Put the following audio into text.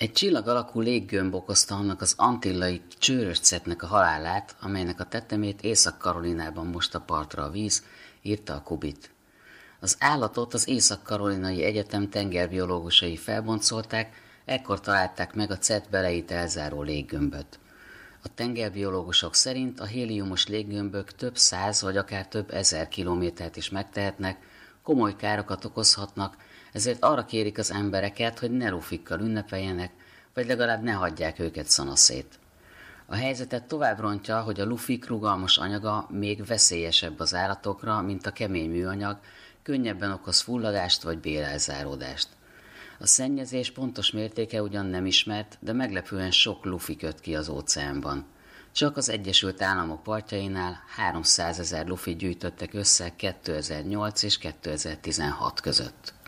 Egy csillag alakú léggömb okozta annak az antillai csőröscetnek a halálát, amelynek a tetemét Észak-Karolinában mosta partra a víz, írta a Kubit. Az állatot az Észak-Karolinai Egyetem tengerbiológusai felboncolták, ekkor találták meg a cet beleit elzáró léggömböt. A tengerbiológusok szerint a héliumos léggömbök több száz vagy akár több ezer kilométert is megtehetnek, komoly károkat okozhatnak, ezért arra kérik az embereket, hogy ne lufikkal ünnepeljenek, vagy legalább ne hagyják őket szanaszét. A helyzetet tovább rontja, hogy a lufik rugalmas anyaga még veszélyesebb az állatokra, mint a kemény műanyag, könnyebben okoz fulladást vagy bélelzáródást. A szennyezés pontos mértéke ugyan nem ismert, de meglepően sok lufi köt ki az óceánban. Csak az Egyesült Államok partjainál 300 000 lufit gyűjtöttek össze 2008 és 2016 között.